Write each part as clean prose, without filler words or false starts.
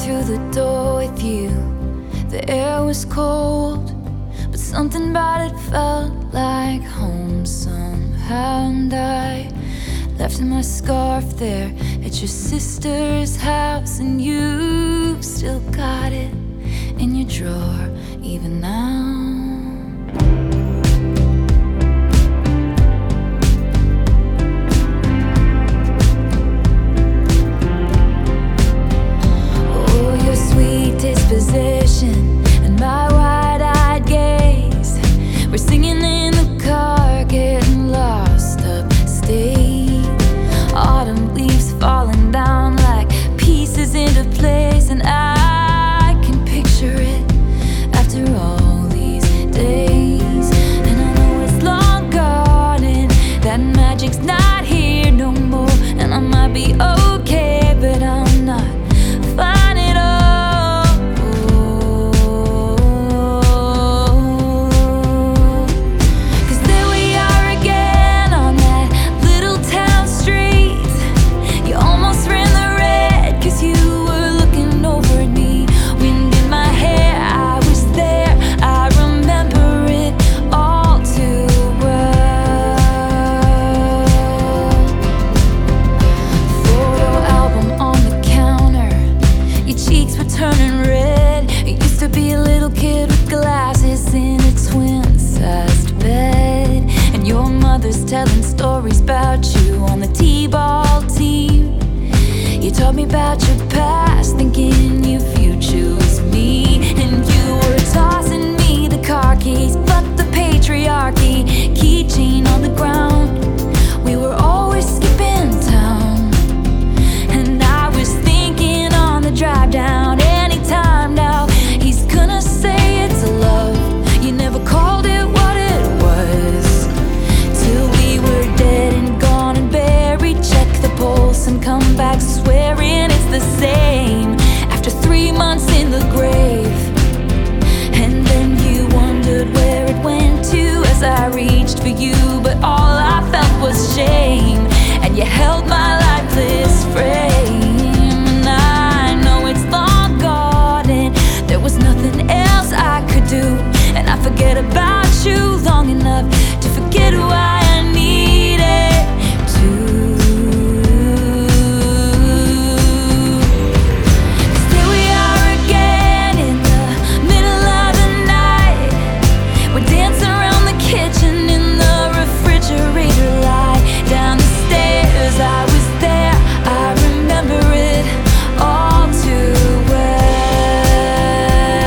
through the door with you. The air was cold, but something about it felt like home somehow. And I left my scarf there at your sister's house, and you still got it in your drawer even now. Disposition and my wide-eyed gaze, we're singing in the car, getting lost upstate. Autumn leaves falling down like pieces into place, and I can picture it after all these days. And I know it's long gone and that magic's not here no more, and I might be okay, but I'm not fine at all. Turning red. You used to be a little kid with glasses in a twin-sized bed, and your mother's telling stories about you on the t-ball team. You told me about your past, thinking your future was me, and you were tossing me the car keys, but the patriarchy, keychain on the ground. We were always skipping town, and I was thinking on the drive down, anytime now he's gonna say it's love. You never called it what it was, till we were dead and gone and buried. Check the pulse and come back swearing it's the same after 3 months in the grave. And then you wondered where it went to as I reached for you, but all I felt was shame, and you held my lifeless frame. And I know it's long gone and there was nothing else I could do, and I forget about you long enough to forget why I needed to. 'Cause here we are again in the middle of the night. We're dancing around the kitchen in the refrigerator light. Down the stairs, I was there, I remember it all too well.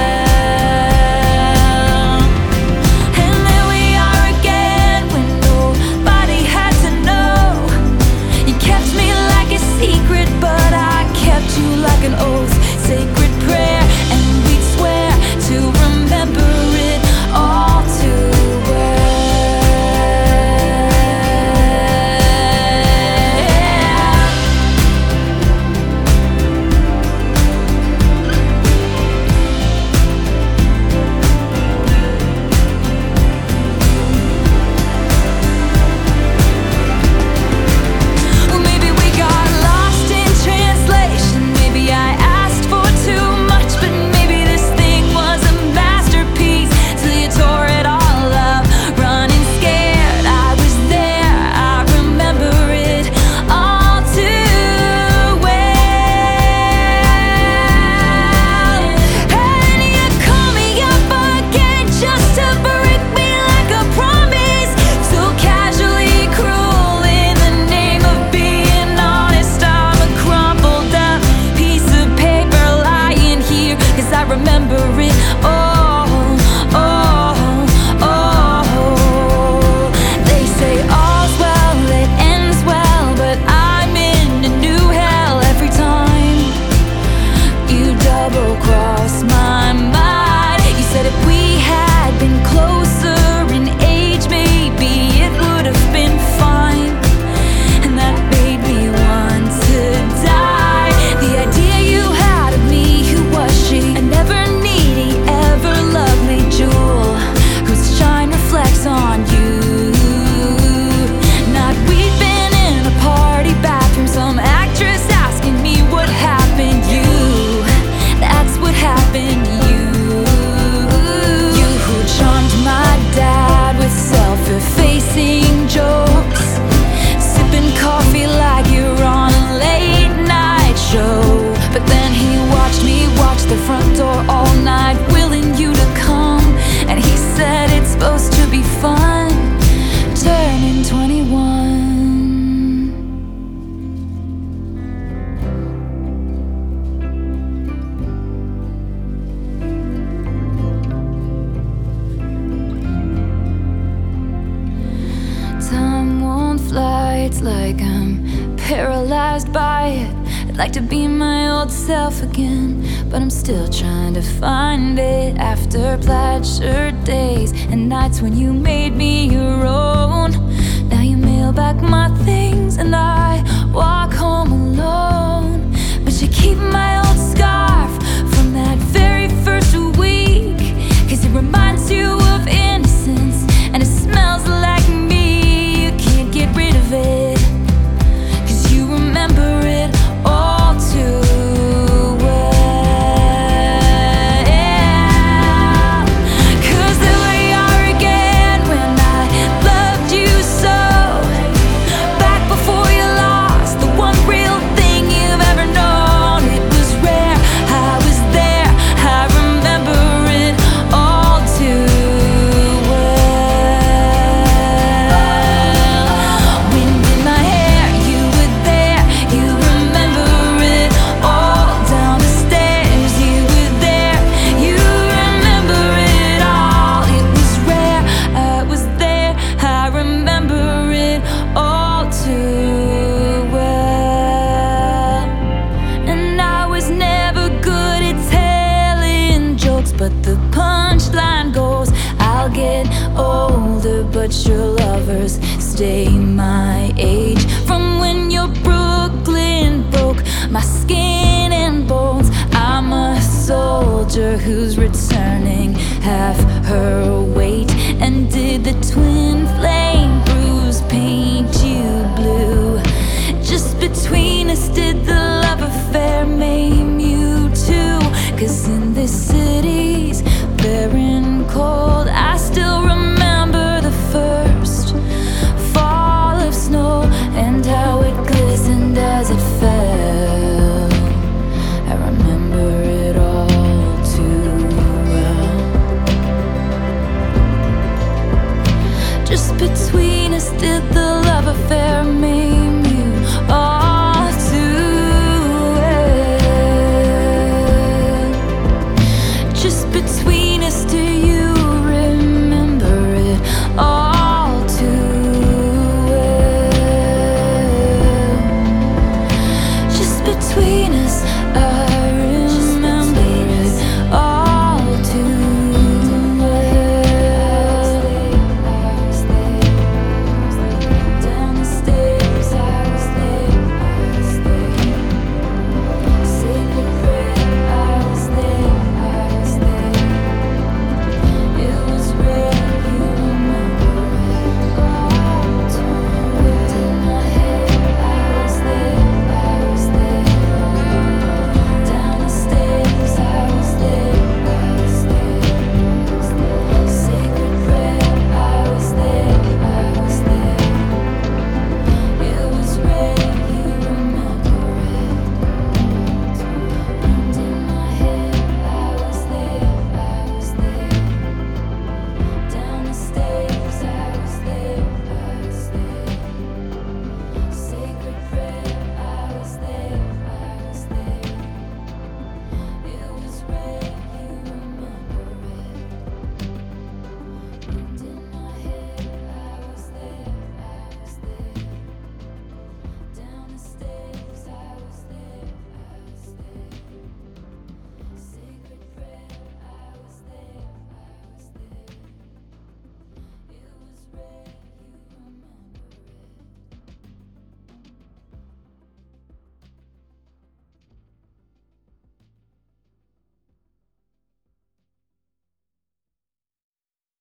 And there we are again, window It's like I'm paralyzed by it. I'd like to be my old self again, but I'm still trying to find it. After plaid shirt days and nights when you made me your own, now you mail back my things and I walk home alone. But you keep my old scarf from that very first week, 'cause it reminds you of innocence and it smells like me. You can't get rid of it, 'cause you remember it all too well. 'Cause there we are again when I loved you so, back before you lost the one real thing you've ever known. It was rare, I was there, I remember it all too well. Wind in my hair, you were there, you remember it all. Down the stairs, you were there, you remember it all. It was rare, I was there, I remember it all too well. And I was never good at telling jokes, but the punchline goes, I'll get older, but your lovers stay my age. From when your Brooklyn broke my skin and bones, I'm a soldier who's returning half her weight. And did the twin flame bruise paint you blue? Just between us, did the love affair maim you too? 'Cause in this city's barren cold, I still remember the first fall of snow and how it glistened as it fell. I remember it all too well. Just between us, did the love affair make